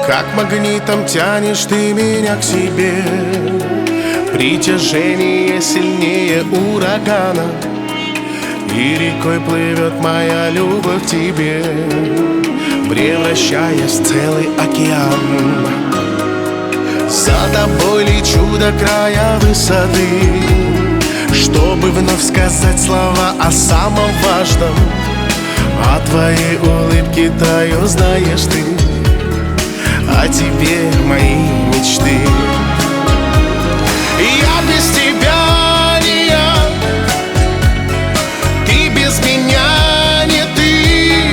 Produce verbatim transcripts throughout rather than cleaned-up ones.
Как магнитом тянешь ты меня к себе, притяжение сильнее урагана, и рекой плывет моя любовь к тебе, превращаясь в целый океан. За тобой лечу до края высоты, чтобы вновь сказать слова о самом важном. О твоей улыбке таю, знаешь ты, о тебе мои мечты. Я без тебя не я, ты без меня не ты.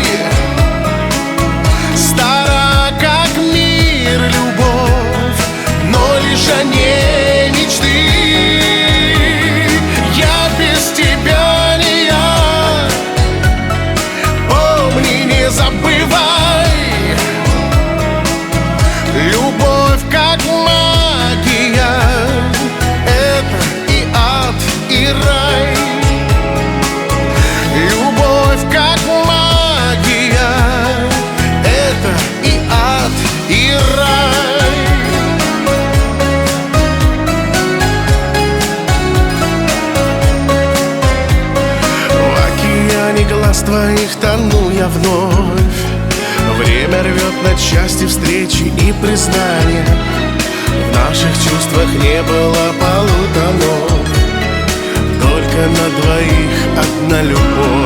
Стара как мир любовь, но лишь о ней мечты. Я без тебя не я, помни, не забывай. Любовь как магия, это и ад, и рай. Любовь как магия, это и ад, и рай. В океане глаз твоих тону я вновь. Время рвет на части встречи и признания. В наших чувствах не было полутонов, только на двоих одна любовь.